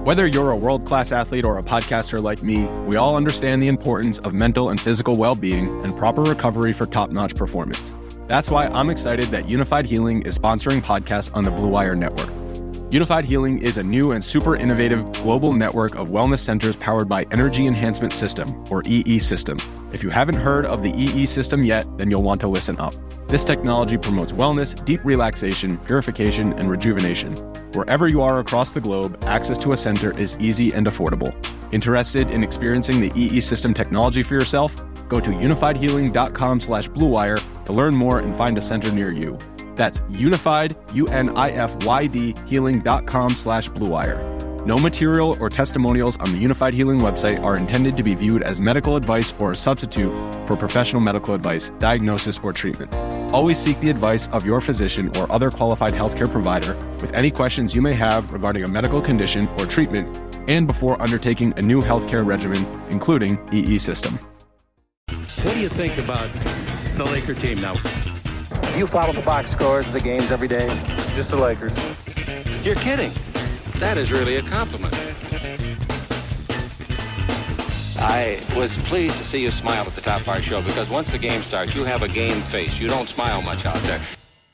Whether you're a world-class athlete or a podcaster like me, we all understand the importance of mental and physical well-being and proper recovery for top-notch performance. That's why I'm excited that Unified Healing is sponsoring podcasts on the Blue Wire Network. Unified Healing is a new and super innovative global network of wellness centers powered by Energy Enhancement System, or EE System. If you haven't heard of the EE System yet, then you'll want to listen up. This technology promotes wellness, deep relaxation, purification, and rejuvenation. Wherever you are across the globe, access to a center is easy and affordable. Interested in experiencing the EE System technology for yourself? Go to unifiedhealing.com/bluewire to learn more and find a center near you. That's unified, UNIFYD, healing.com/bluewire. No material or testimonials on the Unified Healing website are intended to be viewed as medical advice or a substitute for professional medical advice, diagnosis, or treatment. Always seek the advice of your physician or other qualified healthcare provider with any questions you may have regarding a medical condition or treatment and before undertaking a new healthcare regimen, including EE System. What do you think about the Laker team now? Do you follow the box scores of the games every day? Just the Lakers. You're kidding. That is really a compliment. I was pleased to see you smile at the top of our show because once the game starts, you have a game face. You don't smile much out there.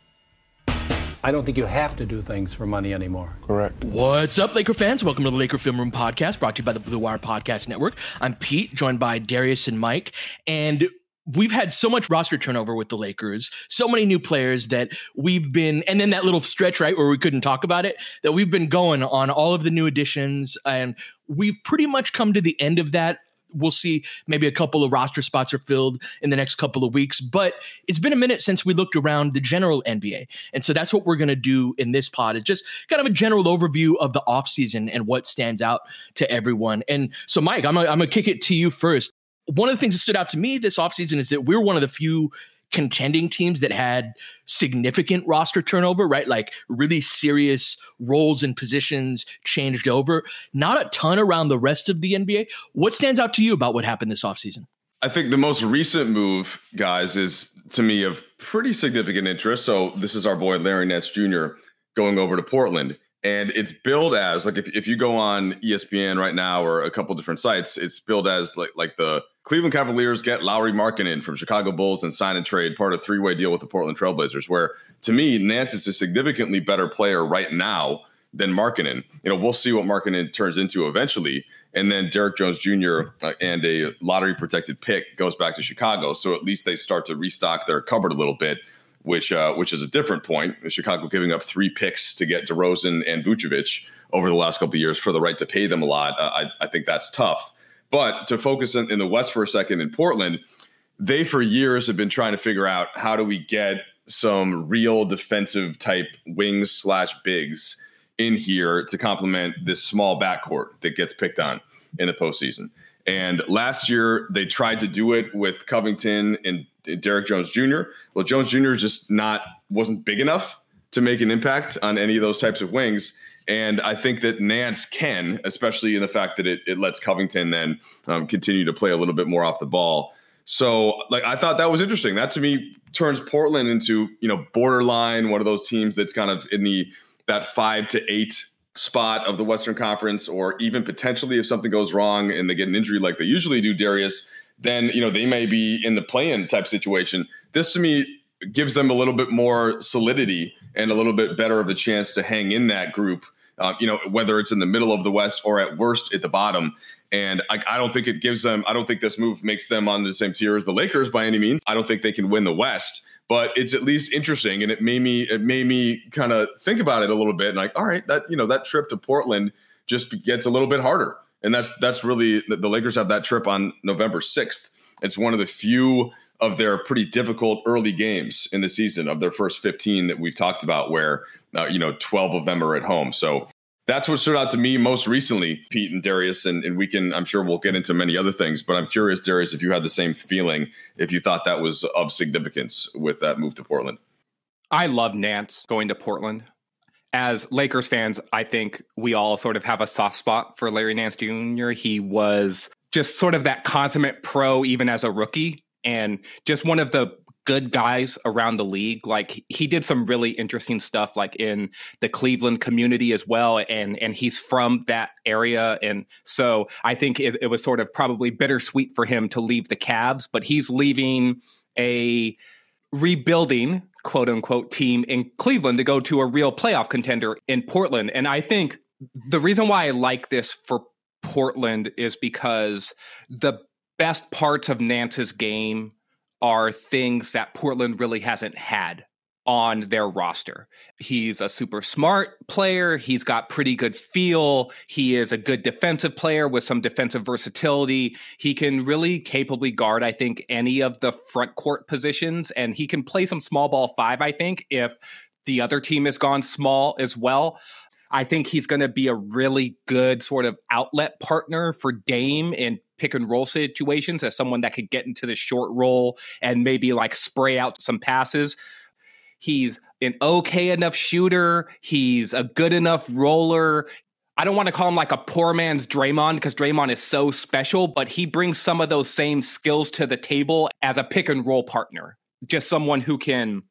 I don't think you have to do things for money anymore. Correct. What's up, Laker fans? Welcome to the Laker Film Room Podcast, brought to you by the Blue Wire Podcast Network. I'm Pete, joined by Darius and Mike, and we've had so much roster turnover with the Lakers, so many new players that we've been, and then that little stretch, right, where we couldn't talk about it, that we've been going on all of the new additions, and we've pretty much come to the end of that. We'll see maybe a couple of roster spots are filled in the next couple of weeks, but it's been a minute since we looked around the general NBA. And so that's what we're going to do in this pod, is just kind of a general overview of the offseason and what stands out to everyone. And so, Mike, I'm going to kick it to you first. One of the things that stood out to me this offseason is that we're one of the few contending teams that had significant roster turnover, right? Like really serious roles and positions changed over. Not a ton around the rest of the NBA. What stands out to you about what happened this offseason? I think the most recent move, guys, is to me of pretty significant interest. So this is our boy Larry Nance Jr. going over to Portland. And it's billed as, like, if you go on ESPN right now or a couple different sites, it's billed as like the Cleveland Cavaliers get Lauri Markkanen from Chicago Bulls and sign and trade, part of a three-way deal with the Portland Trailblazers, where, to me, Nance is a significantly better player right now than Markkanen. We'll see what Markkanen turns into eventually. And then Derrick Jones Jr. And a lottery-protected pick goes back to Chicago. So at least they start to restock their cupboard a little bit, which is a different point. Chicago giving up 3 picks to get DeRozan and Vucevic over the last couple of years for the right to pay them a lot. I think that's tough. But to focus in the West for a second, in Portland, they for years have been trying to figure out how do we get some real defensive type wings/bigs in here to complement this small backcourt that gets picked on in the postseason. And last year, they tried to do it with Covington and Derrick Jones Jr. Well, Jones Jr. just wasn't big enough to make an impact on any of those types of wings. And I think that Nance can, especially in the fact that it lets Covington then continue to play a little bit more off the ball. So, I thought that was interesting. That, to me, turns Portland into, borderline one of those teams that's kind of in that 5 to 8 spot of the Western Conference, or even potentially if something goes wrong and they get an injury like they usually do, Darius, then, they may be in the play-in type situation. This, to me, gives them a little bit more solidity and a little bit better of a chance to hang in that group, whether it's in the middle of the West or at worst at the bottom. And I don't think it gives them, I don't think this move makes them on the same tier as the Lakers by any means. I don't think they can win the West, but it's at least interesting. And it made me kind of think about it a little bit. And all right, that trip to Portland just gets a little bit harder. And that's really, the Lakers have that trip on November 6th. It's one of the few of their pretty difficult early games in the season, of their first 15 that we've talked about, where 12 of them are at home. So that's what stood out to me most recently, Pete and Darius, and I'm sure we'll get into many other things, but I'm curious, Darius, if you had the same feeling, if you thought that was of significance with that move to Portland. I love Nance going to Portland. As Lakers fans, I think we all sort of have a soft spot for Larry Nance Jr. He was just sort of that consummate pro even as a rookie, and just one of the good guys around the league. Like he did some really interesting stuff like in the Cleveland community as well. And he's from that area. And so I think it was sort of probably bittersweet for him to leave the Cavs, but he's leaving a rebuilding quote unquote team in Cleveland to go to a real playoff contender in Portland. And I think the reason why I like this for Portland is because the best parts of Nance's game are things that Portland really hasn't had on their roster. He's a super smart player. He's got pretty good feel. He is a good defensive player with some defensive versatility. He can really capably guard, I think, any of the front court positions, and he can play some small ball five, I think, if the other team has gone small as well. I think he's going to be a really good sort of outlet partner for Dame in pick and roll situations as someone that could get into the short roll and maybe like spray out some passes. He's an okay enough shooter. He's a good enough roller. I don't want to call him like a poor man's Draymond because Draymond is so special, but he brings some of those same skills to the table as a pick and roll partner. Just someone who can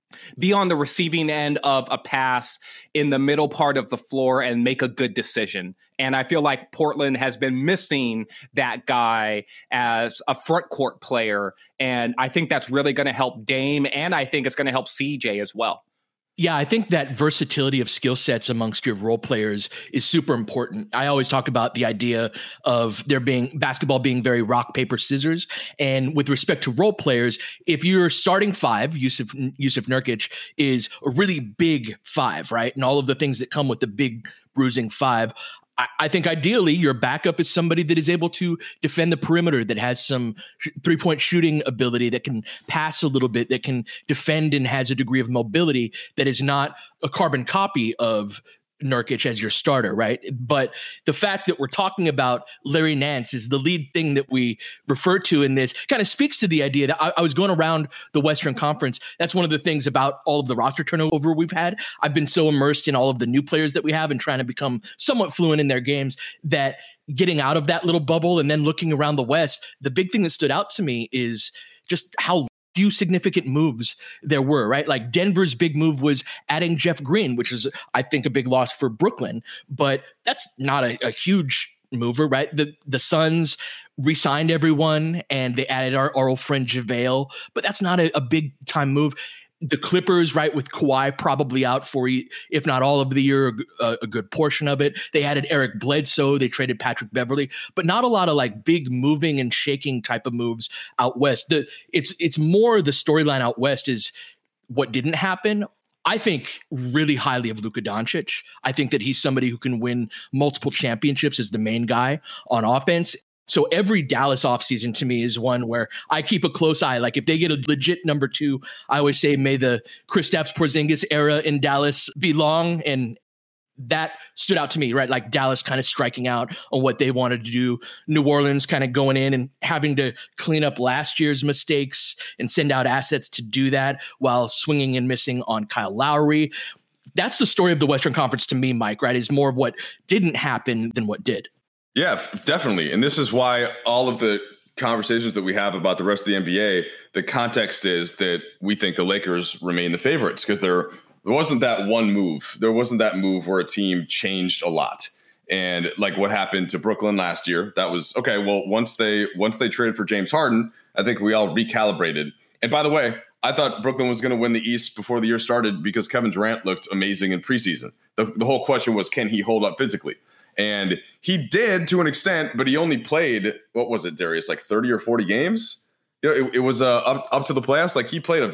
be on the receiving end of a pass in the middle part of the floor and make a good decision. And I feel like Portland has been missing that guy as a front court player. And I think that's really going to help Dame. And I think it's going to help CJ as well. Yeah, I think that versatility of skill sets amongst your role players is super important. I always talk about the idea of there being basketball being very rock, paper, scissors. And with respect to role players, if you're starting five, Jusuf Nurkic is a really big five, right? And all of the things that come with the big bruising five. I think ideally your backup is somebody that is able to defend the perimeter, that has some three-point shooting ability, that can pass a little bit, that can defend and has a degree of mobility, that is not a carbon copy of Nurkic as your starter, right? But the fact that we're talking about Larry Nance is the lead thing that we refer to in this kind of speaks to the idea that I was going around the Western Conference. That's one of the things about all of the roster turnover we've had. I've been so immersed in all of the new players that we have and trying to become somewhat fluent in their games that getting out of that little bubble and then looking around the West, the big thing that stood out to me is just how few significant moves there were, right? Like Denver's big move was adding Jeff Green, which is, I think, a big loss for Brooklyn, but that's not a huge mover, right? The Suns re-signed everyone and they added our old friend JaVale, but that's not a big time move. The Clippers, right, with Kawhi probably out for, if not all of the year, a good portion of it. They added Eric Bledsoe. They traded Patrick Beverley, but not a lot of like big moving and shaking type of moves out west. It's more the storyline out west is what didn't happen. I think really highly of Luka Doncic. I think that he's somebody who can win multiple championships as the main guy on offense. So every Dallas offseason to me is one where I keep a close eye. Like if they get a legit number two, I always say, may the Kristaps Porzingis era in Dallas be long. And that stood out to me, right? Like Dallas kind of striking out on what they wanted to do. New Orleans kind of going in and having to clean up last year's mistakes and send out assets to do that while swinging and missing on Kyle Lowry. That's the story of the Western Conference to me, Mike, right? Is more of what didn't happen than what did. Yeah, definitely. And this is why all of the conversations that we have about the rest of the NBA, the context is that we think the Lakers remain the favorites because there wasn't that one move. There wasn't that move where a team changed a lot. And like what happened to Brooklyn last year, that was okay. Well, once they traded for James Harden, I think we all recalibrated. And by the way, I thought Brooklyn was going to win the East before the year started because Kevin Durant looked amazing in preseason. The whole question was, can he hold up physically? And he did to an extent, but he only played, what was it, Darius, like 30 or 40 games? You know, it was up to the playoffs. Like he played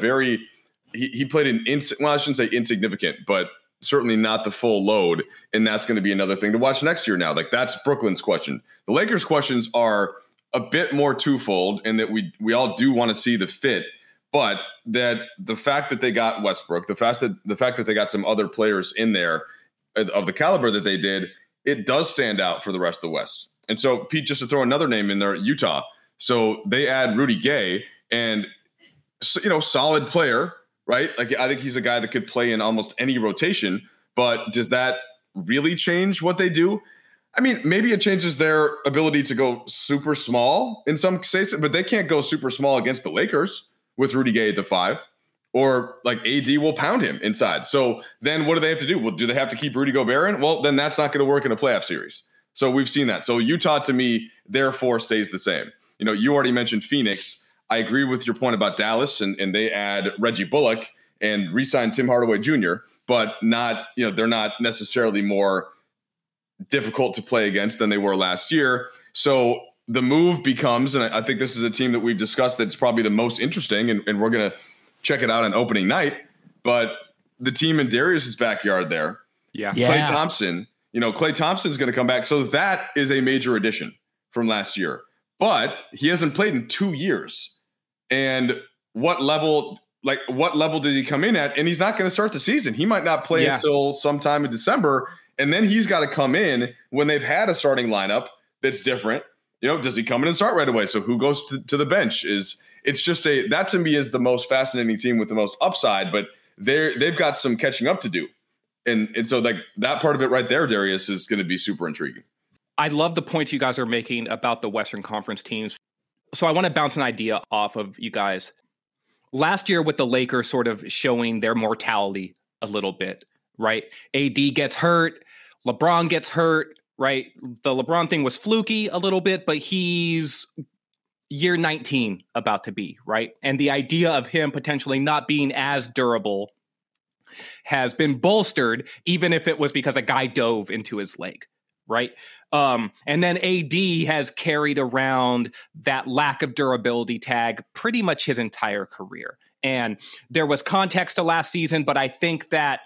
he played I shouldn't say insignificant, but certainly not the full load. And that's going to be another thing to watch next year now. Like that's Brooklyn's question. The Lakers' questions are a bit more twofold in that we all do want to see the fit, but that the fact that they got Westbrook, the fact that they got some other players in there of the caliber that they did, it does stand out for the rest of the West. And so, Pete, just to throw another name in there, Utah. So they add Rudy Gay and, you know, solid player, right? Like I think he's a guy that could play in almost any rotation, but does that really change what they do? I mean, maybe it changes their ability to go super small in some cases, but they can't go super small against the Lakers. with Rudy Gay at the 5, or like AD will pound him inside. So then what do they have to do? Well, do they have to keep Rudy Gobert in? Well, then that's not going to work in a playoff series. So we've seen that. So Utah, to me, therefore stays the same. You already mentioned Phoenix. I agree with your point about Dallas, and they add Reggie Bullock and re-sign Tim Hardaway Jr., but not, they're not necessarily more difficult to play against than they were last year. So the move becomes, and I think this is a team that we've discussed that's probably the most interesting, and we're going to check it out on opening night, but the team in Darius's backyard there. Yeah. Klay Thompson, Klay Thompson's going to come back. So that is a major addition from last year, but he hasn't played in 2 years. And what level did he come in at? And he's not going to start the season. He might not play until sometime in December. And then he's got to come in when they've had a starting lineup that's different. Does he come in and start right away? So who goes to the bench? It's just that to me is the most fascinating team with the most upside, but they've got some catching up to do. And so like that part of it right there, Darius, is going to be super intriguing. I love the point you guys are making about the Western Conference teams. So I want to bounce an idea off of you guys. Last year with the Lakers sort of showing their mortality a little bit, right? AD gets hurt, LeBron gets hurt, right? The LeBron thing was fluky a little bit, but he's year 19 about to be, right? And the idea of him potentially not being as durable has been bolstered, even if it was because a guy dove into his leg. Right. And then AD has carried around that lack of durability tag pretty much his entire career. And there was context to last season, but I think that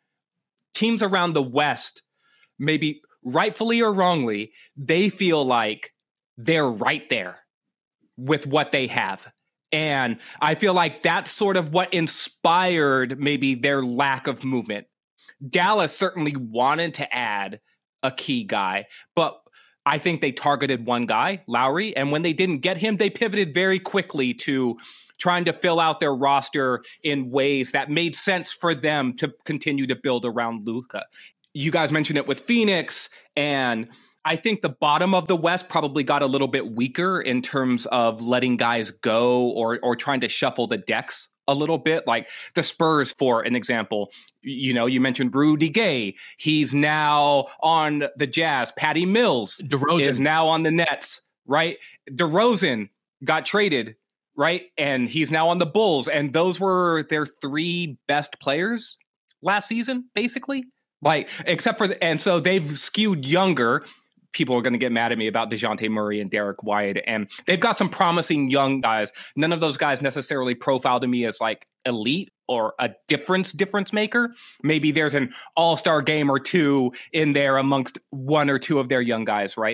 teams around the West, maybe rightfully or wrongly, they feel like they're right there with what they have. And I feel like that's sort of what inspired maybe their lack of movement. Dallas certainly wanted to add a key guy, but I think they targeted one guy, Lowry, and when they didn't get him, they pivoted very quickly to trying to fill out their roster in ways that made sense for them to continue to build around Luka. You guys mentioned it with Phoenix, and I think the bottom of the West probably got a little bit weaker in terms of letting guys go or trying to shuffle the decks a little bit. Like the Spurs, for an example, you mentioned Rudy Gay. He's now on the Jazz. Patty Mills is now on the Nets, right? DeRozan got traded, right? And he's now on the Bulls. And those were their 3 best players last season, basically. Like, except for, and so they've skewed younger. People are going to get mad at me about DeJounte Murray and Derek White. And they've got some promising young guys. None of those guys necessarily profile to me as like elite or a difference maker. Maybe there's an all-star game or two in there amongst 1 or 2 of their young guys, right?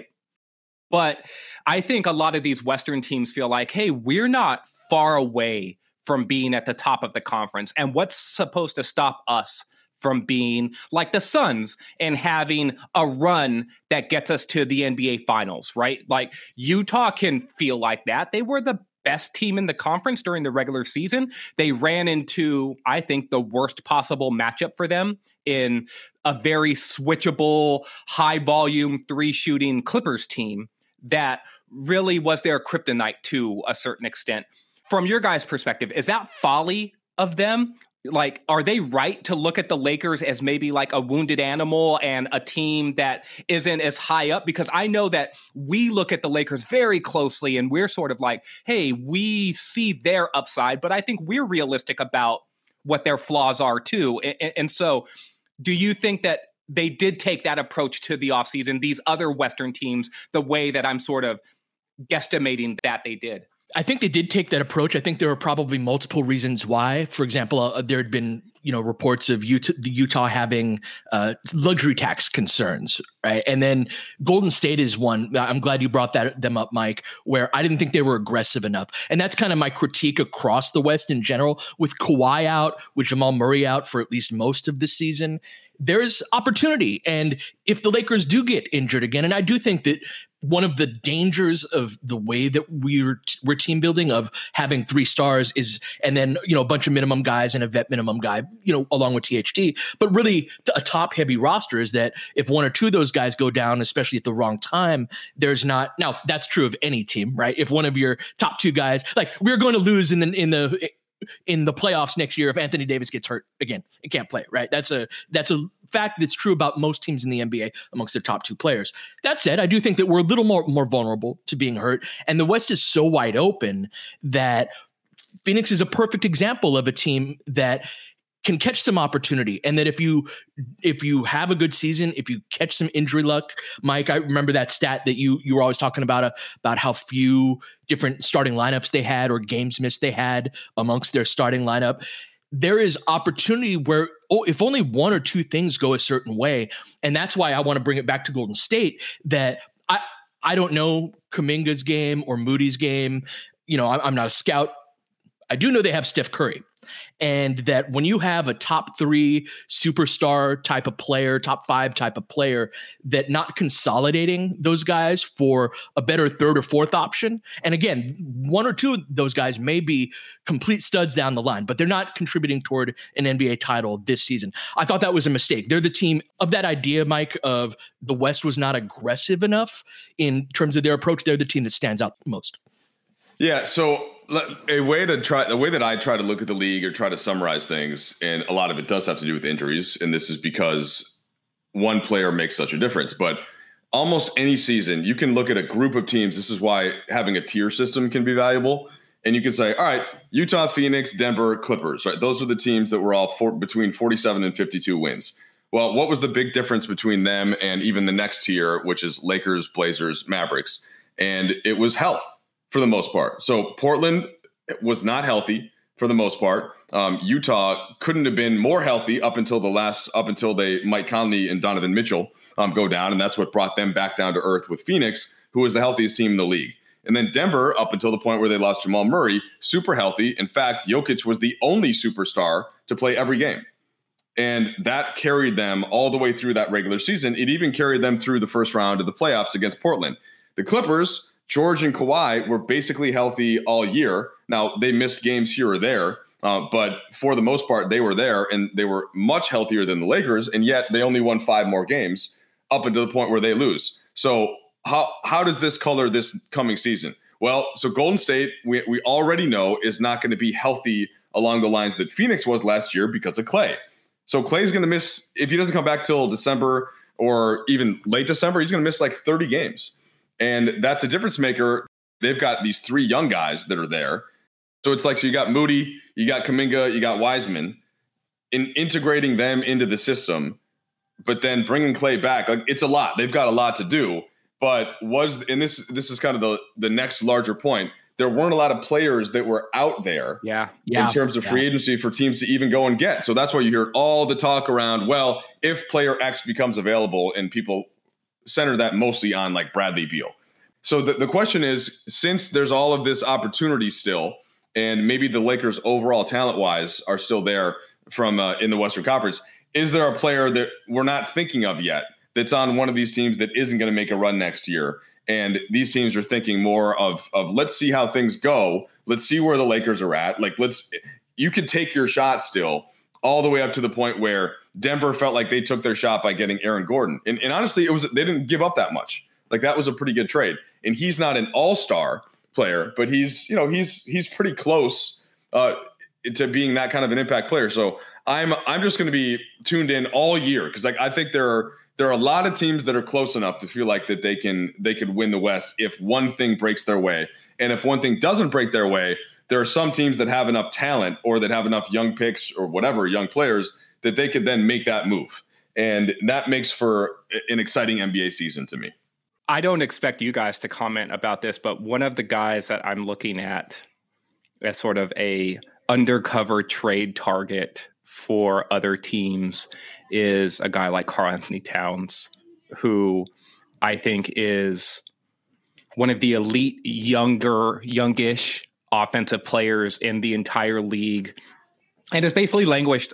But I think a lot of these Western teams feel like, hey, we're not far away from being at the top of the conference. And what's supposed to stop us from being like the Suns and having a run that gets us to the NBA Finals, right? Like Utah can feel like that. They were the best team in the conference during the regular season. They ran into, I think, the worst possible matchup for them in a very switchable, high-volume, 3-shooting Clippers team that really was their kryptonite to a certain extent. From your guys' perspective, is that folly of them? Like, are they right to look at the Lakers as maybe like a wounded animal and a team that isn't as high up? Because I know that we look at the Lakers very closely and we're sort of like, hey, we see their upside, but I think we're realistic about what their flaws are too. And so do you think that they did take that approach to the offseason, these other Western teams, the way that I'm sort of guesstimating that they did? I think they did take that approach. I think there were probably multiple reasons why. For example, there had been, reports of Utah having luxury tax concerns, right? And then Golden State is one. I'm glad you brought them up, Mike, where I didn't think they were aggressive enough. And that's kind of my critique across the West in general. With Kawhi out, with Jamal Murray out for at least most of the season, there's opportunity. And if the Lakers do get injured again, and I do think that one of the dangers of the way that we're team building, of having 3 stars is, and then, a bunch of minimum guys and a vet minimum guy, along with THT, but really a top heavy roster, is that if 1 or 2 of those guys go down, especially at the wrong time, there's not, now that's true of any team, right? If one of your top 2 guys, like we're going to lose in the playoffs next year if Anthony Davis gets hurt again and can't play, right? That's a fact that's true about most teams in the NBA amongst their top 2 players. That said, I do think that we're a little more vulnerable to being hurt, and the West is so wide open that Phoenix is a perfect example of a team that can catch some opportunity. And that if you have a good season, if you catch some injury luck, Mike, I remember that stat that you were always talking about how few different starting lineups they had or games missed they had amongst their starting lineup. There is opportunity where, if only 1 or 2 things go a certain way. And that's why I want to bring it back to Golden State, that I don't know Kuminga's game or Moody's game. I'm not a scout. I do know they have Steph Curry. And that when you have a top 3 superstar type of player, top 5 type of player, that not consolidating those guys for a better 3rd or 4th option. And again, 1 or 2 of those guys may be complete studs down the line, but they're not contributing toward an NBA title this season. I thought that was a mistake. They're the team of that idea, Mike, of the West was not aggressive enough in terms of their approach. They're the team that stands out most. Yeah. So the way that I try to look at the league or try to summarize things, and a lot of it does have to do with injuries, and this is because one player makes such a difference. But almost any season, you can look at a group of teams. This is why having a tier system can be valuable. And you can say, all right, Utah, Phoenix, Denver, Clippers, right? Those are the teams that were all between 47 and 52 wins. Well, what was the big difference between them and even the next tier, which is Lakers, Blazers, Mavericks? And it was health. For the most part. So Portland was not healthy for the most part. Utah couldn't have been more healthy up until Mike Conley and Donovan Mitchell go down. And that's what brought them back down to earth with Phoenix, who was the healthiest team in the league. And then Denver, up until the point where they lost Jamal Murray, super healthy. In fact, Jokic was the only superstar to play every game. And that carried them all the way through that regular season. It even carried them through the first round of the playoffs against Portland. The Clippers, George and Kawhi, were basically healthy all year. Now, they missed games here or there, but for the most part, they were there, and they were much healthier than the Lakers, and yet they only won 5 more games up until the point where they lose. So how does this color this coming season? Well, so Golden State, we already know, is not going to be healthy along the lines that Phoenix was last year because of Klay. So Klay's going to miss, if he doesn't come back till December or even late December, he's going to miss like 30 games. And that's a difference maker. They've got these 3 young guys that are there. So it's like, so you got Moody, you got Kuminga, you got Wiseman, in integrating them into the system, but then bringing Klay back. Like, it's a lot. They've got a lot to do. But this is kind of the next larger point. There weren't a lot of players that were out there in terms of free agency for teams to even go and get. So that's why you hear all the talk around, well, if player X becomes available, and people center that mostly on like Bradley Beal. So the question is, since there's all of this opportunity still, and maybe the Lakers overall talent-wise are still there from in the Western Conference, is there a player that we're not thinking of yet that's on one of these teams that isn't going to make a run next year? And these teams are thinking more of let's see how things go. Let's see where the Lakers are at. Like, you could take your shot still all the way up to the point where Denver felt like they took their shot by getting Aaron Gordon. And honestly, they didn't give up that much. Like, that was a pretty good trade. And he's not an all-star player, but he's pretty close to being that kind of an impact player. So I'm just going to be tuned in all year, because I think there are a lot of teams that are close enough to feel like that they could win the West if one thing breaks their way. And if one thing doesn't break their way, there are some teams that have enough talent or that have enough young picks or whatever, young players, that they could then make that move. And that makes for an exciting NBA season to me. I don't expect you guys to comment about this, but one of the guys that I'm looking at as sort of a undercover trade target for other teams is a guy like Karl-Anthony Towns, who I think is one of the elite youngish offensive players in the entire league, and has basically languished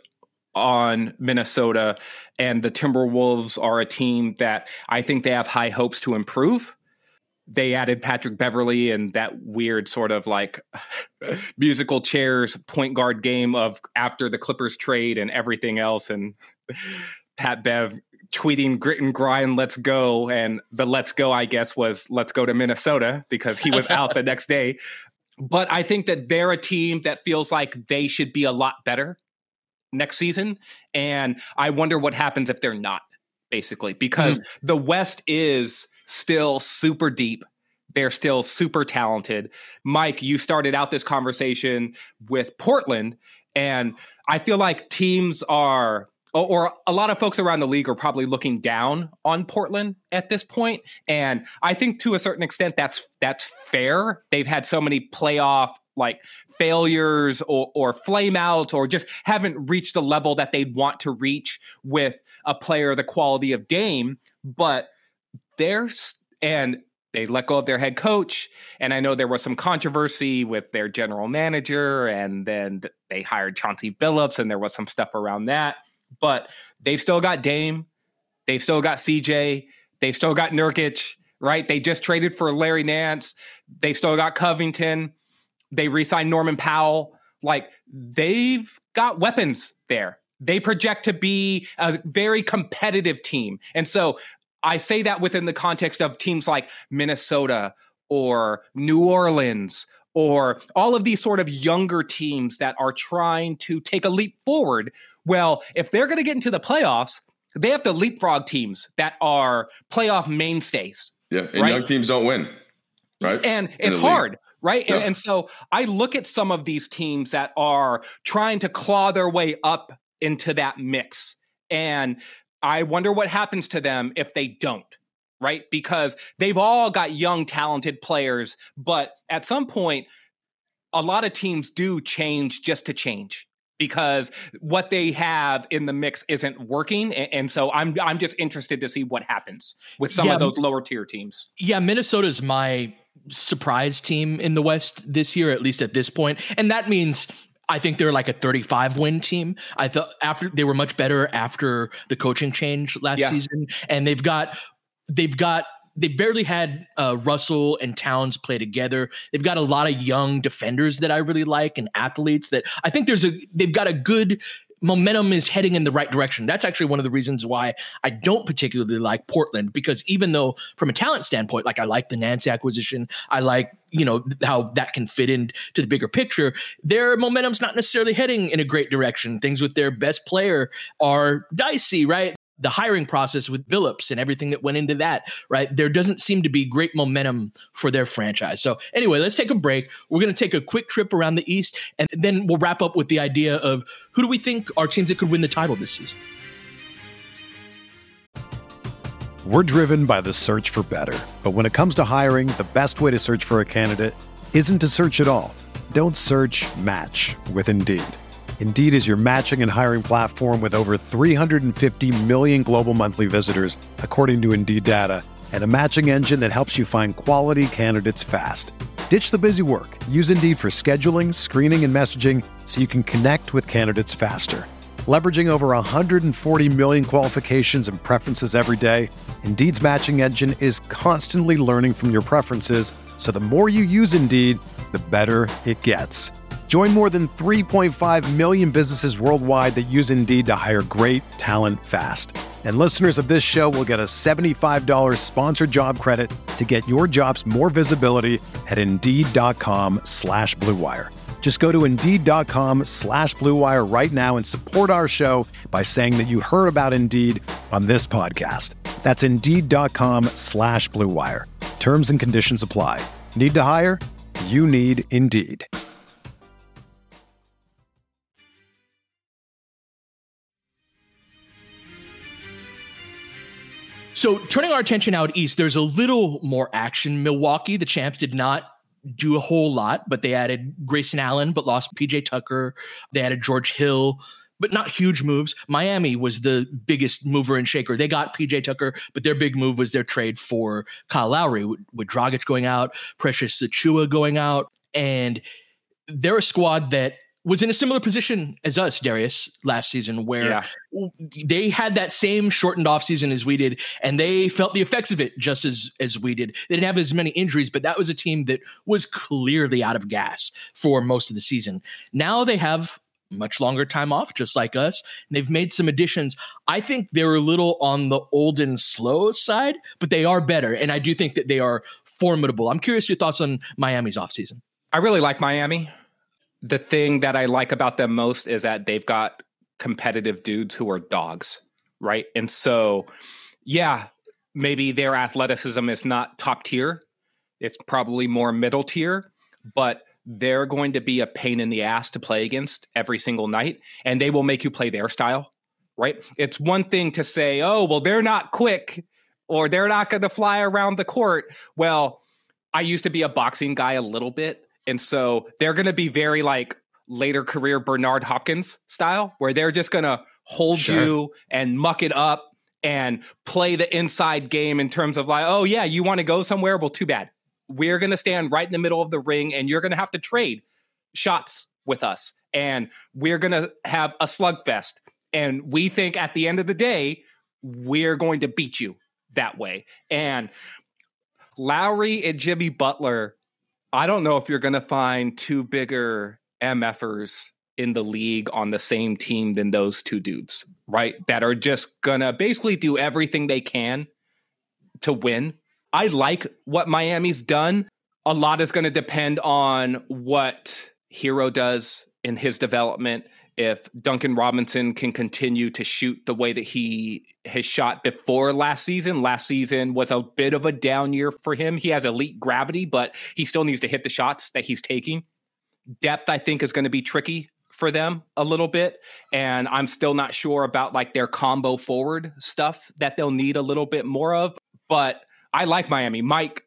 on Minnesota. And the Timberwolves are a team that I think they have high hopes to improve. they added Patrick Beverley and that weird sort of like musical chairs point guard game of after the Clippers trade and everything else. And Pat Bev tweeting grit and grind, let's go. And the let's go, I guess, was let's go to Minnesota because he was out the next day. But I think that they're a team that feels like they should be a lot better next season. And I wonder what happens if they're not, basically, because the West is still super deep. They're still super talented. Mike, you started out this conversation with Portland, and I feel like teams are, or a lot of folks around the league are probably looking down on Portland at this point. And I think to a certain extent that's fair. They've had so many playoff like failures or flame outs, or just haven't reached the level that they'd want to reach with a player the quality of Dame. But and they let go of their head coach. And I know there was some controversy with their general manager, and then they hired Chauncey Billups, and there was some stuff around that. But they've still got Dame. They've still got CJ. They've still got Nurkic, right? They just traded for Larry Nance. They've still got Covington. They re-signed Norman Powell. Like, they've got weapons there. They project to be a very competitive team. And so I say that within the context of teams like Minnesota or New Orleans or all of these sort of younger teams that are trying to take a leap forward. Well, if they're going to get into the playoffs, they have to leapfrog teams that are playoff mainstays. Yeah, and right? Young teams don't win, right? And it's hard, right? Yeah. And so I look at some of these teams that are trying to claw their way up into that mix, and I wonder what happens to them if they don't. Right? Because they've all got young, talented players, but at some point, a lot of teams do change just to change because what they have in the mix isn't working. And so I'm just interested to see what happens with some of those lower tier teams. Yeah, Minnesota's my surprise team in the West this year, at least at this point. And that means I think they're like a 35-win team. I thought they were much better after the coaching change last season. And they've barely had Russell and Towns play together. They've got a lot of young defenders that I really like and athletes that I think they've got a good momentum is heading in the right direction. That's actually one of the reasons why I don't particularly like Portland, because even though from a talent standpoint, like I like the Nance acquisition, I like, how that can fit into the bigger picture, their momentum's not necessarily heading in a great direction. Things with their best player are dicey, right? The hiring process with Billups and everything that went into that, right? There doesn't seem to be great momentum for their franchise. So anyway, let's take a break. We're going to take a quick trip around the East, and then we'll wrap up with the idea of who do we think are teams that could win the title this season. We're driven by the search for better. But when it comes to hiring, the best way to search for a candidate isn't to search at all. Don't search, match with Indeed. Indeed is your matching and hiring platform with over 350 million global monthly visitors, according to Indeed data, and a matching engine that helps you find quality candidates fast. Ditch the busy work. Use Indeed for scheduling, screening, and messaging so you can connect with candidates faster. Leveraging over 140 million qualifications and preferences every day, Indeed's matching engine is constantly learning from your preferences, so the more you use Indeed, the better it gets. Join more than 3.5 million businesses worldwide that use Indeed to hire great talent fast. And listeners of this show will get a $75 sponsored job credit to get your jobs more visibility at Indeed.com/Blue Wire. Just go to Indeed.com/Blue Wire right now and support our show by saying that you heard about Indeed on this podcast. That's Indeed.com/Blue Wire. Terms and conditions apply. Need to hire? You need Indeed. So turning our attention out east, there's a little more action. Milwaukee, the champs, did not do a whole lot, but they added Grayson Allen, but lost PJ Tucker. They added George Hill, but not huge moves. Miami was the biggest mover and shaker. They got PJ Tucker, but their big move was their trade for Kyle Lowry, with Dragic going out, Precious Achiuwa going out. And they're a squad that was in a similar position as us, Darius, last season, where they had that same shortened offseason as we did, and they felt the effects of it just as we did. They didn't have as many injuries, but that was a team that was clearly out of gas for most of the season. Now they have much longer time off, just like us. And they've made some additions. I think they're a little on the old and slow side, but they are better. And I do think that they are formidable. I'm curious your thoughts on Miami's offseason. I really like Miami. The thing that I like about them most is that they've got competitive dudes who are dogs, right? And so, yeah, maybe their athleticism is not top tier. It's probably more middle tier, but they're going to be a pain in the ass to play against every single night, and they will make you play their style, right? It's one thing to say, oh, well, they're not quick or they're not going to fly around the court. Well, I used to be a boxing guy a little bit. And so they're going to be very like later career Bernard Hopkins style, where they're just going to hold you and muck it up and play the inside game in terms of like, oh, yeah, you want to go somewhere? Well, too bad. We're going to stand right in the middle of the ring and you're going to have to trade shots with us. And we're going to have a slugfest. And we think at the end of the day, we're going to beat you that way. And Lowry and Jimmy Butler, I don't know if you're going to find two bigger MFers in the league on the same team than those two dudes, right? That are just going to basically do everything they can to win. I like what Miami's done. A lot is going to depend on what Hero does in his development. If Duncan Robinson can continue to shoot the way that he has shot before last season was a bit of a down year for him. He has elite gravity, but he still needs to hit the shots that he's taking. Depth, I think, is going to be tricky for them a little bit. And I'm still not sure about like their combo forward stuff that they'll need a little bit more of. But I like Miami. Mike,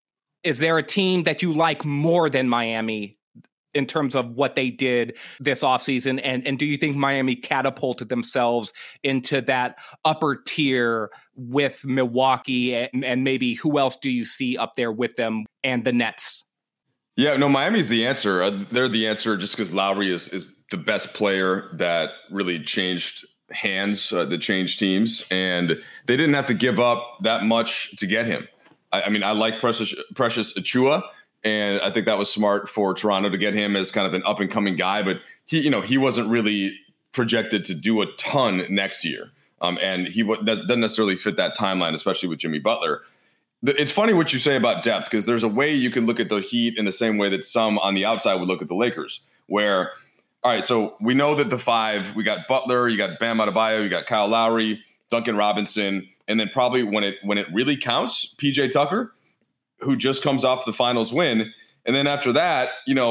is there a team that you like more than Miami in terms of what they did this offseason? And do you think Miami catapulted themselves into that upper tier with Milwaukee? And maybe who else do you see up there with them and the Nets? Yeah, no, Miami's the answer. They're the answer just because Lowry is the best player that really changed hands, that changed teams. And they didn't have to give up that much to get him. I mean, I like Precious Achiuwa. And I think that was smart for Toronto to get him as kind of an up and coming guy, but he wasn't really projected to do a ton next year. And he doesn't necessarily fit that timeline, especially with Jimmy Butler. It's funny what you say about depth, because there's a way you can look at the Heat in the same way that some on the outside would look at the Lakers, where, all right, so we know that the five, we got Butler, you got Bam Adebayo, you got Kyle Lowry, Duncan Robinson, and then probably when it really counts, PJ Tucker, who just comes off the finals win. And then after that,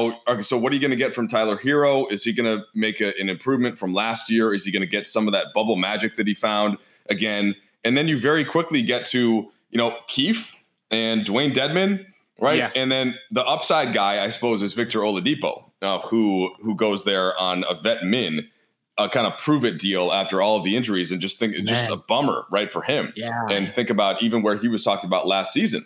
so what are you going to get from Tyler Hero? Is he going to make an improvement from last year? Is he going to get some of that bubble magic that he found again? And then you very quickly get to, Keith and Dwayne Dedmon, right? Yeah. And then the upside guy, I suppose, is Victor Oladipo, who goes there on a vet min, a kind of prove it deal after all of the injuries, and just a bummer, right, for him. Yeah. And think about even where he was talked about last season.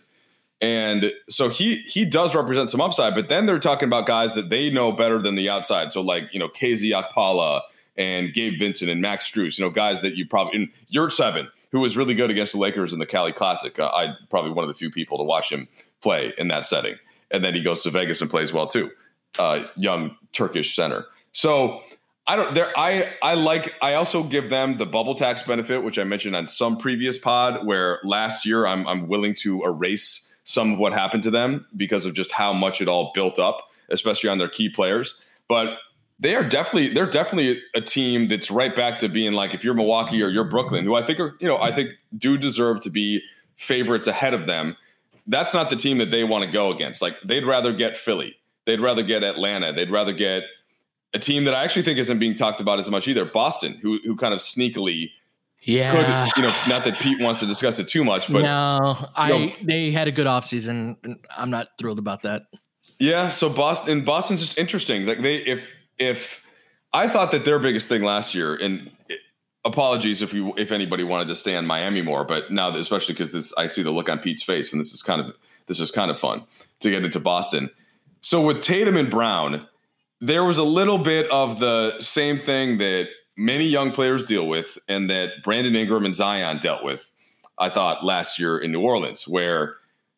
And so he does represent some upside, but then they're talking about guys that they know better than the outside. So like, KZ Okpala and Gabe Vincent and Max Strus, guys that you probably, and Yurtseven, who was really good against the Lakers in the Cali Classic. I probably one of the few people to watch him play in that setting. And then he goes to Vegas and plays well too. Young Turkish center. So I also give them the bubble tax benefit, which I mentioned on some previous pod, where last year I'm willing to erase some of what happened to them because of just how much it all built up, especially on their key players. But they're definitely a team that's right back to being like, if you're Milwaukee or you're Brooklyn, who I think do deserve to be favorites ahead of them. That's not the team that they want to go against. Like, they'd rather get Philly. They'd rather get Atlanta. They'd rather get a team that I actually think isn't being talked about as much either, Boston, who kind of sneakily could, not that Pete wants to discuss it too much, but they had a good offseason, and I'm not thrilled about that. Yeah, so Boston's just interesting. Like if I thought that their biggest thing last year, and apologies if anybody wanted to stay on Miami more, but now especially because I see the look on Pete's face, and this is kind of fun to get into Boston. So with Tatum and Brown, there was a little bit of the same thing that many young players deal with and that Brandon Ingram and Zion dealt with, I thought, last year in New Orleans, where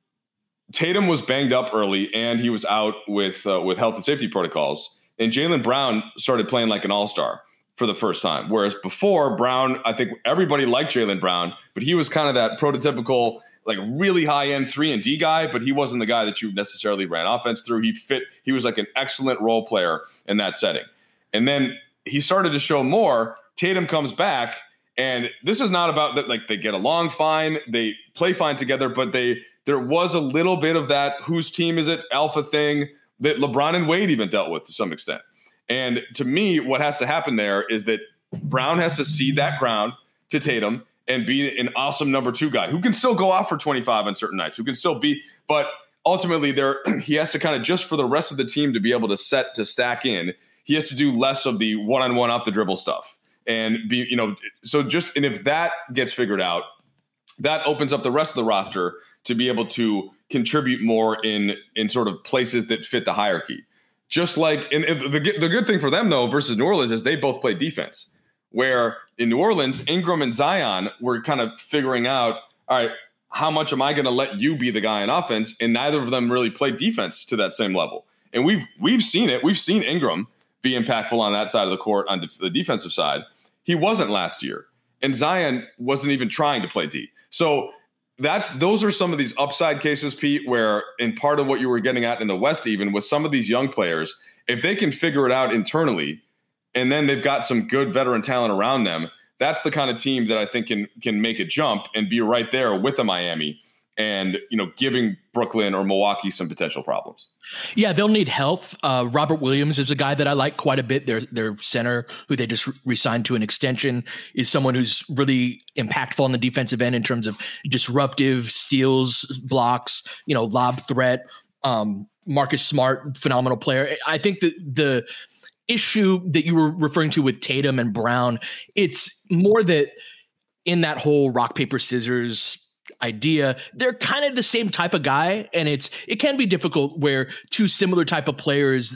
Tatum was banged up early and he was out with health and safety protocols. And Jaylen Brown started playing like an all-star for the first time. Whereas before, Brown, I think everybody liked Jaylen Brown, but he was kind of that prototypical, like really high-end 3-and-D guy, but he wasn't the guy that you necessarily ran offense through. He was like an excellent role player in that setting. And then he started to show more. Tatum comes back, and this is not about that. Like, they get along fine, they play fine together, but there was a little bit of that whose team is it alpha thing that LeBron and Wade even dealt with to some extent. And to me, what has to happen there is that Brown has to cede that ground to Tatum and be an awesome number 2 guy who can still go off for 25 on certain nights, who can still be, but ultimately he has to kind of, just for the rest of the team to be able to stack in, he has to do less of the one-on-one off the dribble stuff. And be, and if that gets figured out, that opens up the rest of the roster to be able to contribute more in sort of places that fit the hierarchy. Just like, and the good thing for them though versus New Orleans is they both play defense. Where in New Orleans, Ingram and Zion were kind of figuring out, all right, how much am I going to let you be the guy in offense? And neither of them really played defense to that same level. And we've seen it. We've seen Ingram be impactful on that side of the court on the defensive side. He wasn't last year, and Zion wasn't even trying to play D. So those are some of these upside cases, Pete, where in part of what you were getting at in the West, even with some of these young players, if they can figure it out internally, and then they've got some good veteran talent around them, that's the kind of team that I think can make a jump and be right there with the Miami and, giving Brooklyn or Milwaukee some potential problems. Yeah, they'll need health. Robert Williams is a guy that I like quite a bit. Their center, who they just re-signed to an extension, is someone who's really impactful on the defensive end in terms of disruptive steals, blocks, lob threat. Marcus Smart, phenomenal player. I think that the issue that you were referring to with Tatum and Brown, it's more that in that whole rock, paper, scissors idea, they're kind of the same type of guy. And it can be difficult where two similar type of players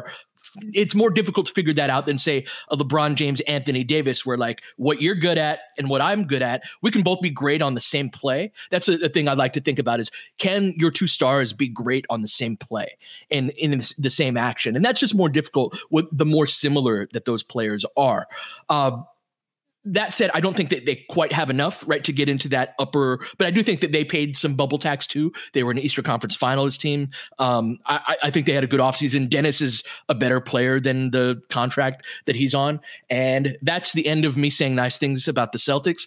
it's more difficult to figure that out than say a LeBron James, Anthony Davis, where like what you're good at and what I'm good at, we can both be great on the same play. That's a thing I'd like to think about is, can your two stars be great on the same play and in the same action? And that's just more difficult with the more similar that those players are. That said, I don't think that they quite have enough, right, to get into that upper, but I do think that they paid some bubble tax too. They were an Eastern Conference Finalist team. I think they had a good offseason. Dennis is a better player than the contract that he's on. And that's the end of me saying nice things about the Celtics.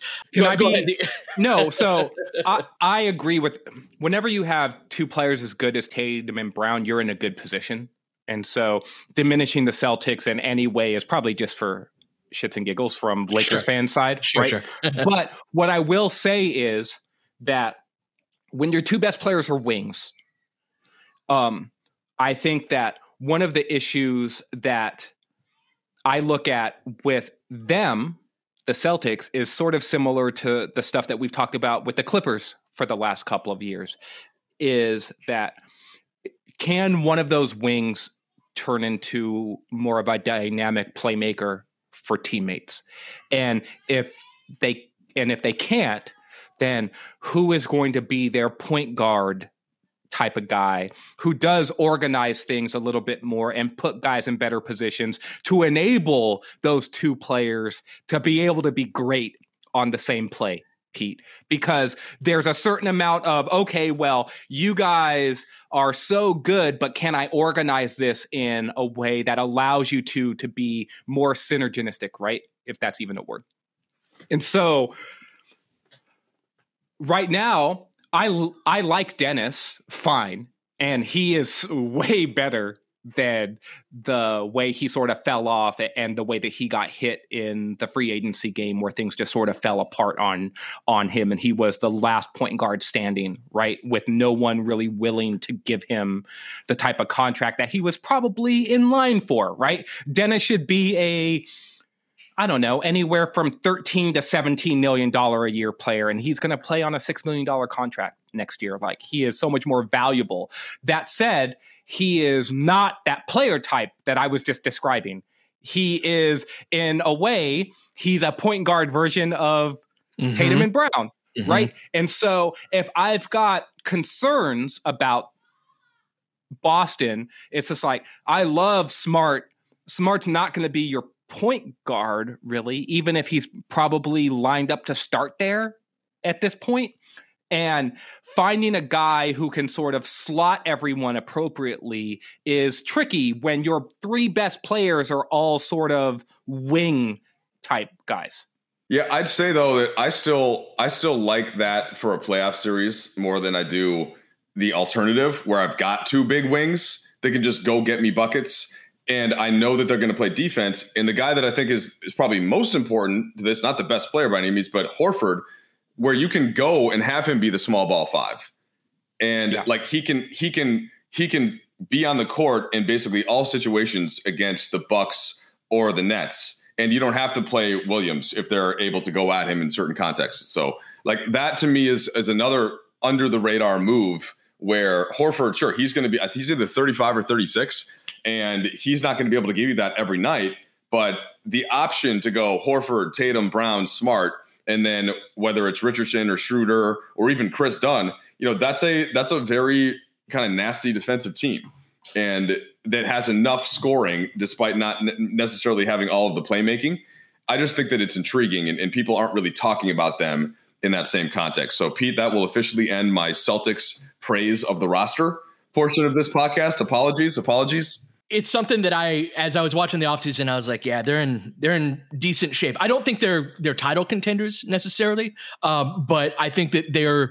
No, so I agree with, whenever you have two players as good as Tatum and Brown, you're in a good position. And so diminishing the Celtics in any way is probably just for shits and giggles from Lakers fan side, right? Sure. But what I will say is that when your two best players are wings, I think that one of the issues that I look at with them, the Celtics, is sort of similar to the stuff that we've talked about with the Clippers for the last couple of years, is that can one of those wings turn into more of a dynamic playmaker for teammates? And if they can't, then who is going to be their point guard type of guy who does organize things a little bit more and put guys in better positions to enable those two players to be able to be great on the same play, Pete? Because there's a certain amount of, okay, well, you guys are so good, but can I organize this in a way that allows you to be more synergistic, right? If that's even a word. And so right now, I like Dennis fine, and he is way better than the way he sort of fell off and the way that he got hit in the free agency game, where things just sort of fell apart on him. And he was the last point guard standing, right? With no one really willing to give him the type of contract that he was probably in line for, right? Dennis should be I don't know, anywhere from $13 to $17 million a year player, and he's going to play on a $6 million contract next year. Like, he is so much more valuable. That said, he is not that player type that I was just describing. He is, in a way, he's a point guard version of Tatum and Brown, right? And so if I've got concerns about Boston, it's just like, I love Smart. Smart's not going to be your point guard, really, even if he's probably lined up to start there at this point. And finding a guy who can sort of slot everyone appropriately is tricky when your three best players are all sort of wing type guys. Yeah, I'd say though that I still like that for a playoff series more than I do the alternative where I've got two big wings that can just go get me buckets. And I know that they're going to play defense. And the guy that I think is probably most important to this, not the best player by any means, but Horford, where you can go and have him be the small ball five. And like he can be on the court in basically all situations against the Bucks or the Nets. And you don't have to play Williams if they're able to go at him in certain contexts. So like that to me is another under the radar move where Horford, sure, he's either 35 or 36. And he's not going to be able to give you that every night. But the option to go Horford, Tatum, Brown, Smart, and then whether it's Richardson or Schroeder or even Chris Dunn, that's a very kind of nasty defensive team. And that has enough scoring despite not necessarily having all of the playmaking. I just think that it's intriguing and people aren't really talking about them in that same context. So, Pete, that will officially end my Celtics praise of the roster portion of this podcast. Apologies. It's something that as I was watching the offseason, I was like, yeah, they're in decent shape. I don't think they're title contenders necessarily, but I think that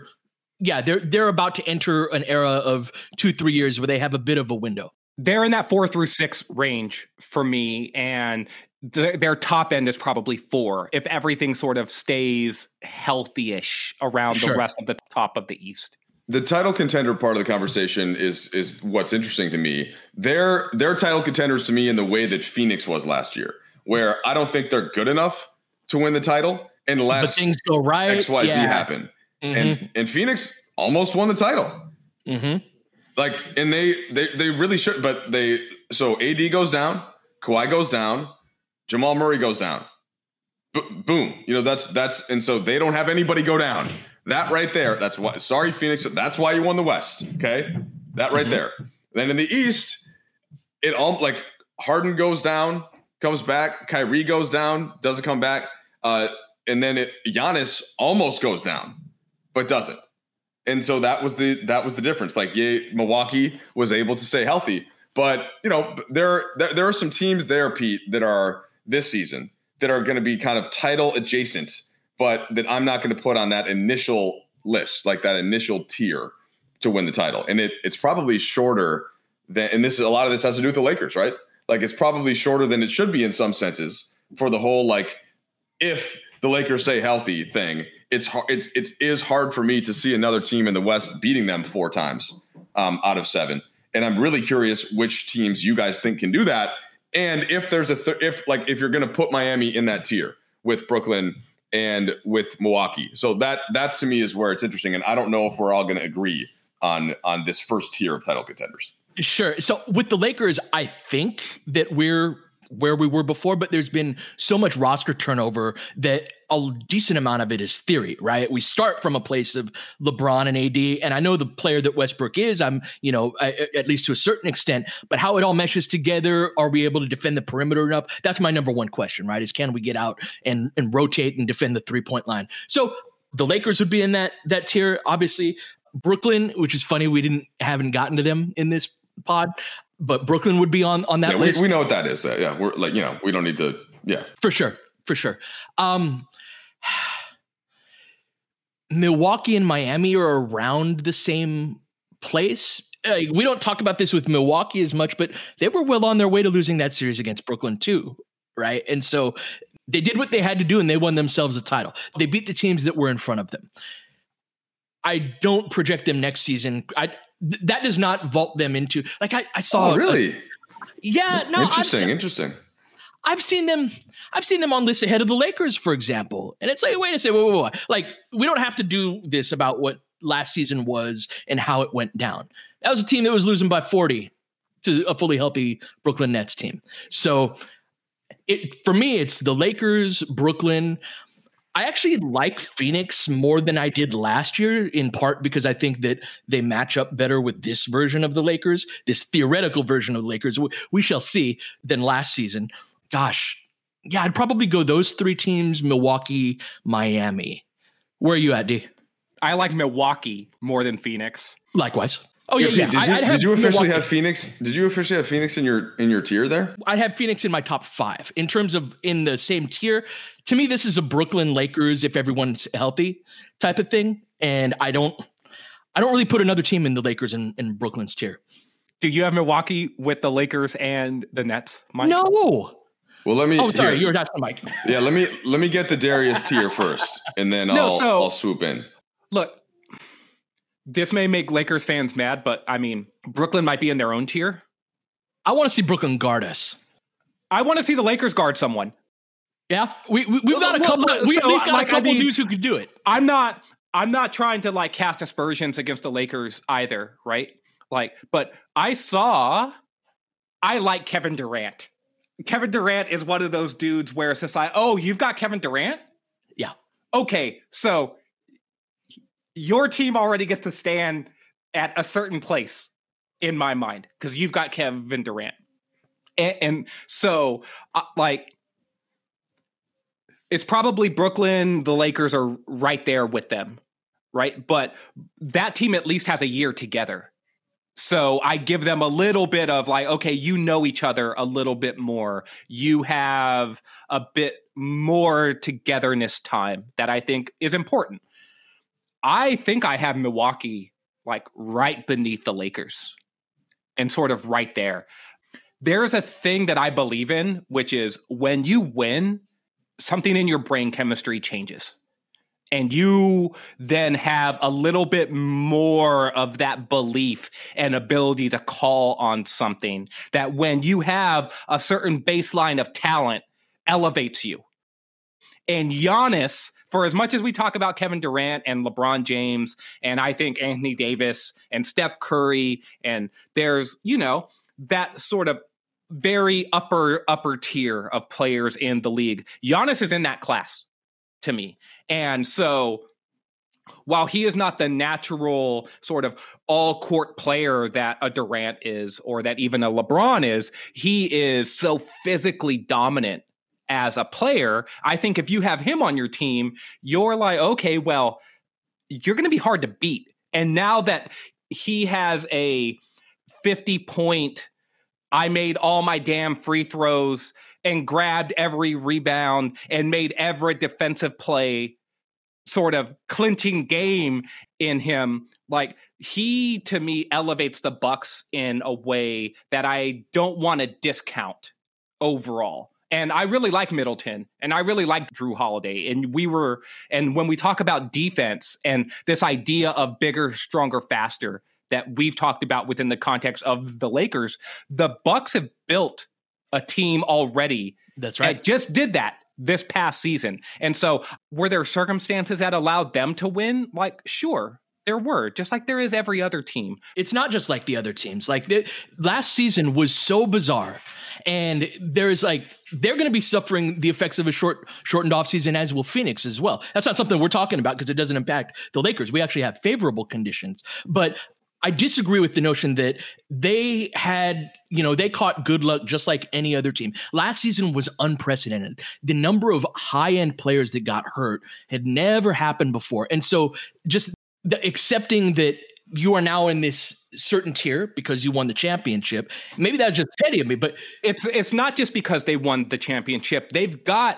they're about to enter an era of 2-3 years where they have a bit of a window. They're in that 4 through 6 range for me, and their top end is probably 4 if everything sort of stays healthy-ish around the rest of the top of the East. The title contender part of the conversation is what's interesting to me. They're title contenders to me in the way that Phoenix was last year, where I don't think they're good enough to win the title unless things go right. XYZ happen. And Phoenix almost won the title. Like, and they really should, but so AD goes down, Kawhi goes down, Jamal Murray goes down. Boom. That's and so they don't have anybody go down. That right there, that's why. Sorry, Phoenix. That's why you won the West. Okay, that right there. Then in the East, it all like Harden goes down, comes back. Kyrie goes down, doesn't come back, and then Giannis almost goes down, but doesn't. And so that was the difference. Like, Milwaukee was able to stay healthy, but there are some teams there, Pete, that are this season that are going to be kind of title adjacent, but that I'm not going to put on that initial list, like that initial tier to win the title. And it's probably shorter than, and a lot of this has to do with the Lakers, right? Like, it's probably shorter than it should be in some senses for the whole, like, if the Lakers stay healthy thing. It is hard for me to see another team in the West beating them 4 times out of 7. And I'm really curious which teams you guys think can do that. And if there's if you're going to put Miami in that tier with Brooklyn and with Milwaukee. So that to me is where it's interesting. And I don't know if we're all going to agree on this first tier of title contenders. Sure. So with the Lakers, I think that we're where we were before, but there's been so much roster turnover that a decent amount of it is theory, right? We start from a place of LeBron and AD, and I know the player that Westbrook is, at least to a certain extent, but how it all meshes together, are we able to defend the perimeter enough? That's my number one question, right? Is can we get out and rotate and defend the 3-point line? So the Lakers would be in that tier, obviously. Brooklyn, which is funny, we haven't gotten to them in this pod, but Brooklyn would be on that list. We know what that is. Yeah, we're like, we don't need to. Yeah, for sure. Milwaukee and Miami are around the same place. We don't talk about this with Milwaukee as much, but they were well on their way to losing that series against Brooklyn too, right? And so they did what they had to do, and they won themselves a title. They beat the teams that were in front of them. I don't project them next season. That does not vault them into, like, I saw. Oh, really? Yeah. No. Interesting. I've seen them on lists ahead of the Lakers, for example. And it's like, wait a second, wait. Like, we don't have to do this about what last season was and how it went down. That was a team that was losing by 40 to a fully healthy Brooklyn Nets team. So for me, it's the Lakers, Brooklyn. I actually like Phoenix more than I did last year, in part because I think that they match up better with this version of the Lakers, this theoretical version of the Lakers. We shall see, than last season. Gosh, yeah, I'd probably go those three teams, Milwaukee, Miami. Where are you at, D? I like Milwaukee more than Phoenix. Likewise. Oh yeah. Did you officially have Phoenix? Did you officially have Phoenix in your tier there? I'd have Phoenix in my top 5 in terms of in the same tier. To me, this is a Brooklyn Lakers if everyone's healthy type of thing, and I don't really put another team in the Lakers in Brooklyn's tier. Do you have Milwaukee with the Lakers and the Nets, Mike? No. Well, let me. Oh, sorry, you were asking Mike. Yeah, let me get the Darius tier first, and then I'll swoop in. Look. This may make Lakers fans mad, but I mean, Brooklyn might be in their own tier. I want to see Brooklyn guard us. I want to see the Lakers guard someone. Yeah, we've got a couple. We at least got a couple dudes who could do it. I'm not trying to like cast aspersions against the Lakers either, right? Like, but I like Kevin Durant. Kevin Durant is one of those dudes where it's just like, oh, you've got Kevin Durant? Yeah. Okay, so your team already gets to stand at a certain place in my mind because you've got Kevin Durant. And so, like, it's probably Brooklyn, the Lakers are right there with them, right? But that team at least has a year together. So I give them a little bit of like, okay, you know each other a little bit more. You have a bit more togetherness time that I think is important. I think I have Milwaukee like right beneath the Lakers and sort of right there. There's a thing that I believe in, which is when you win, something in your brain chemistry changes. And you then have a little bit more of that belief and ability to call on something that when you have a certain baseline of talent elevates you. And Giannis, for as much as we talk about Kevin Durant and LeBron James, and I think Anthony Davis and Steph Curry, and there's, that sort of very upper tier of players in the league. Giannis is in that class to me. And so while he is not the natural sort of all-court player that a Durant is or that even a LeBron is, he is so physically dominant as a player. I think if you have him on your team, you're like, okay, well, you're going to be hard to beat. And now that he has a 50-point, I made all my damn free throws and grabbed every rebound and made every defensive play sort of clinching game in him, like he, to me, elevates the Bucks in a way that I don't want to discount overall. And I really like Middleton and I really like Drew Holiday. And when we talk about defense and this idea of bigger, stronger, faster that we've talked about within the context of the Lakers, the Bucks have built a team already. That's right. That just did that this past season. And so were there circumstances that allowed them to win? Like, sure. There were, just like there is every other team. It's not just like the other teams. Like last season was so bizarre. And there's like, they're going to be suffering the effects of a shortened offseason, as will Phoenix as well. That's not something we're talking about because it doesn't impact the Lakers. We actually have favorable conditions. But I disagree with the notion that they had, they caught good luck just like any other team. Last season was unprecedented. The number of high-end players that got hurt had never happened before. And so just accepting that you are now in this certain tier because you won the championship. Maybe that's just petty of me, but it's not just because they won the championship. They've got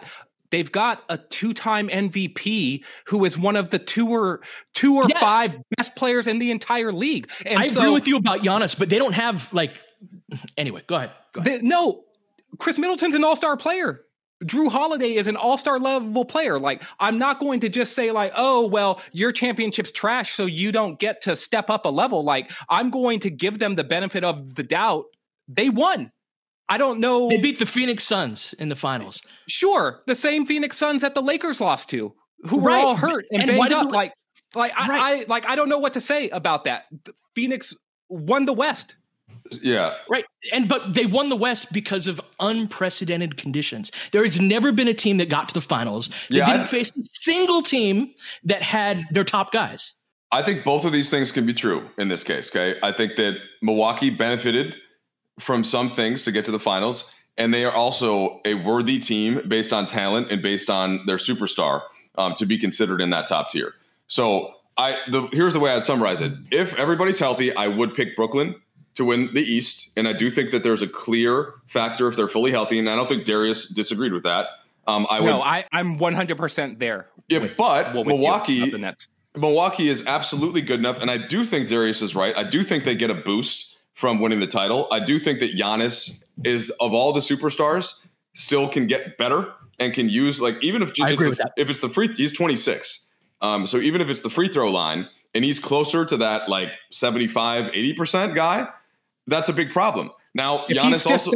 a 2-time MVP who is one of the two or five best players in the entire league. And I agree with you about Giannis, but they don't have anyway, go ahead. No, Chris Middleton's an all-star player. Drew Holiday is an all-star level player. Like, I'm not going to just say like, oh, well, your championship's trash, so you don't get to step up a level. Like, I'm going to give them the benefit of the doubt. They won. I don't know. They beat the Phoenix Suns in the finals. Sure, the same Phoenix Suns that the Lakers lost to, who were all hurt and banged up. I don't know what to say about that. Phoenix won the West. Yeah. Right. But they won the West because of unprecedented conditions. There has never been a team that got to the finals that didn't face a single team that had their top guys. I think both of these things can be true in this case. Okay. I think that Milwaukee benefited from some things to get to the finals, and they are also a worthy team based on talent and based on their superstar to be considered in that top tier. So here's the way I'd summarize it. If everybody's healthy, I would pick Brooklyn to win the East. And I do think that there's a clear factor if they're fully healthy. And I don't think Darius disagreed with that. I'm 100% there. Yeah, but Milwaukee is absolutely good enough. And I do think Darius is right. I do think they get a boost from winning the title. I do think that Giannis is, of all the superstars, still can get better and can use, like, even if it's the free, he's 26. So even if it's the free throw line and he's closer to that, like 75, 80% guy, that's a big problem. Now, if Giannis he's just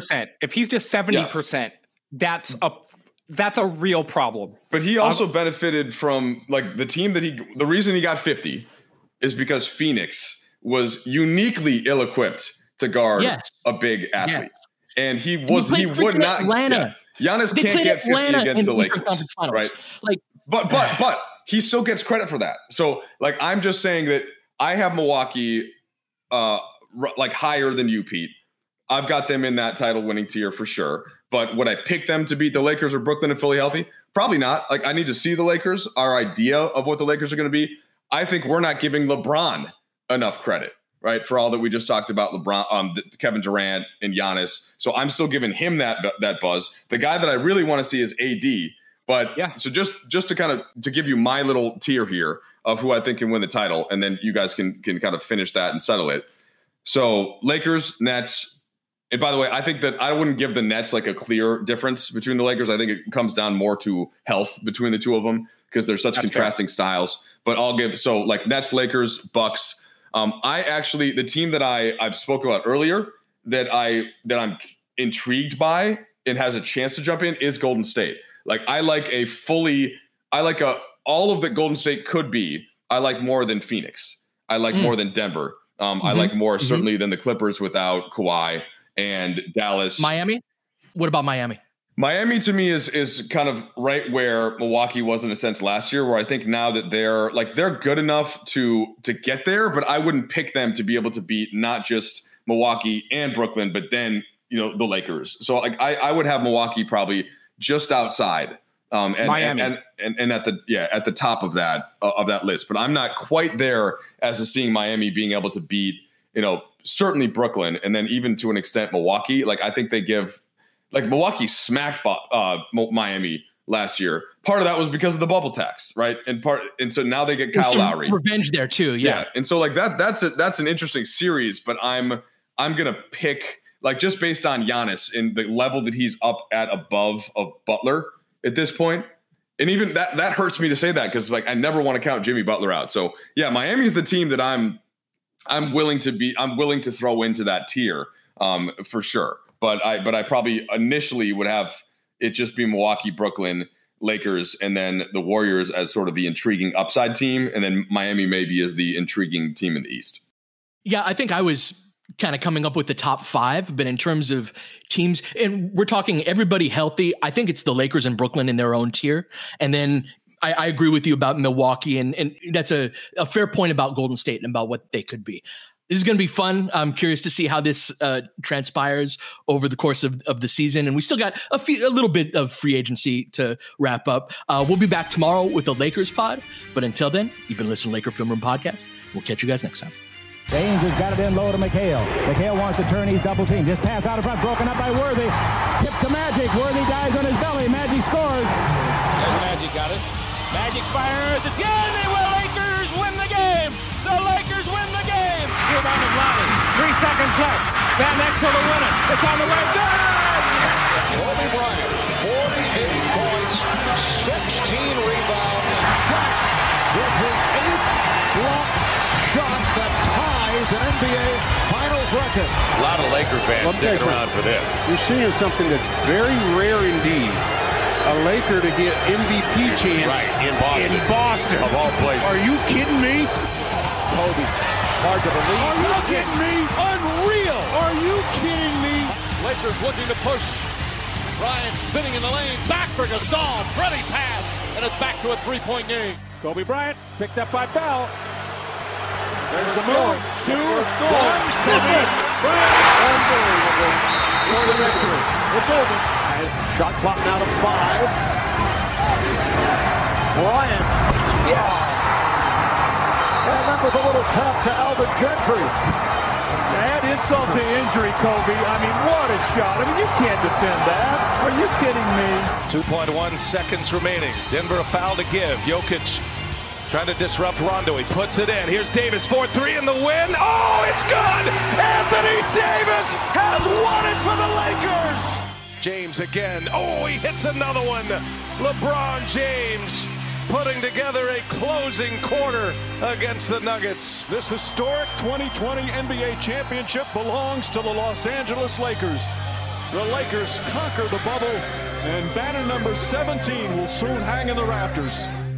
70%, that's a real problem. But he also benefited from, like, the reason he got 50 is because Phoenix was uniquely ill-equipped to guard a big athlete. Yes. And he would not. Atlanta. Yeah. Giannis can't get 50 against the Lakers, right? But he still gets credit for that. So, like, I'm just saying that I have Milwaukee like higher than you, Pete. I've got them in that title winning tier for sure. But would I pick them to beat the Lakers or Brooklyn and fully healthy? Probably not. Like, I need to see the Lakers, our idea of what the Lakers are going to be. I think we're not giving LeBron enough credit, right? For all that we just talked about, LeBron, Kevin Durant and Giannis. So I'm still giving him that buzz. The guy that I really want to see is AD. But yeah, so just to kind of to give you my little tier here of who I think can win the title, and then you guys can kind of finish that and settle it. So Lakers, Nets. And by the way, I think that I wouldn't give the Nets like a clear difference between the Lakers. I think it comes down more to health between the two of them because they're such contrasting styles. But I'll give like Nets, Lakers, Bucks. The team that I've spoke about earlier that I'm intrigued by and has a chance to jump in is Golden State. Like all of that Golden State could be. I like more than Phoenix. I like more than Denver. I like more certainly than the Clippers without Kawhi. And Dallas. Miami? What about Miami? Miami to me is kind of right where Milwaukee was in a sense last year, where I think now that they're good enough to get there, but I wouldn't pick them to be able to beat not just Milwaukee and Brooklyn, but then, the Lakers. So like I would have Milwaukee probably just outside and Miami and at the top of that list. But I'm not quite there as to seeing Miami being able to beat, certainly Brooklyn, and then even to an extent Milwaukee. Like I think they give, like Milwaukee smacked Miami last year. Part of that was because of the bubble tax, right? And so now they get Kyle Lowry revenge there too. Yeah. And so like that's an interesting series. But I'm gonna pick like just based on Giannis and the level that he's up at above of Butler at this point. And even that hurts me to say that because like I never want to count Jimmy Butler out. So yeah, Miami's the team that I'm willing to throw into that tier for sure. But I probably initially would have it just be Milwaukee, Brooklyn, Lakers, and then the Warriors as sort of the intriguing upside team. And then Miami maybe is the intriguing team in the East. Yeah, I think I was kind of coming up with the top 5, but in terms of teams, and we're talking everybody healthy, I think it's the Lakers and Brooklyn in their own tier. And then I agree with you about Milwaukee, and that's a fair point about Golden State and about what they could be. This is going to be fun. I'm curious to see how this transpires over the course of the season. And we still got a little bit of free agency to wrap up. We'll be back tomorrow with the Lakers pod. But until then, you've been listening to Laker Film Room Podcast. We'll catch you guys next time. James has got it in low to McHale. McHale wants to turn. He's double teamed. Just pass out in front. Broken up by Worthy. Tip to Magic. Worthy dies on his belly. Magic scores. There's Magic got it. Magic fires. It's good. They will. Lakers win the game. The Lakers win the game. Rebound of Lonnie. 3 seconds left. Van Exel to win it. It's on the way. Good. Kobe Bryant, 48 points, 16 rebounds. Shot with his 8th block shot that ties an NBA Finals record. A lot of Laker fans sticking around for this. You're seeing something that's very rare indeed. A Laker to get MVP chance in Boston. Of all places. Are you kidding me? Kobe, hard to believe. Are you kidding me? Unreal. Are you kidding me? Lakers looking to push. Bryant spinning in the lane. Back for Gasol. Pretty pass. And it's back to a three-point game. Kobe Bryant picked up by Bell. There's the move. 2, 1. Miss it. Bryant. Unbelievable. For the victory. It's over. Shot clock now to 5. Bryant. Yes. And that was a little tap to Alvin Gentry. Add insult to injury, Kobe. I mean, what a shot. I mean, you can't defend that. Are you kidding me? 2.1 seconds remaining. Denver a foul to give. Jokic trying to disrupt Rondo. He puts it in. Here's Davis, 4-3 in the win. Oh, it's good! Anthony Davis has won it for the Lakers! James again. Oh, he hits another one. LeBron James putting together a closing quarter against the Nuggets. This historic 2020 NBA championship belongs to the Los Angeles Lakers. The Lakers conquer the bubble, and banner number 17 will soon hang in the rafters.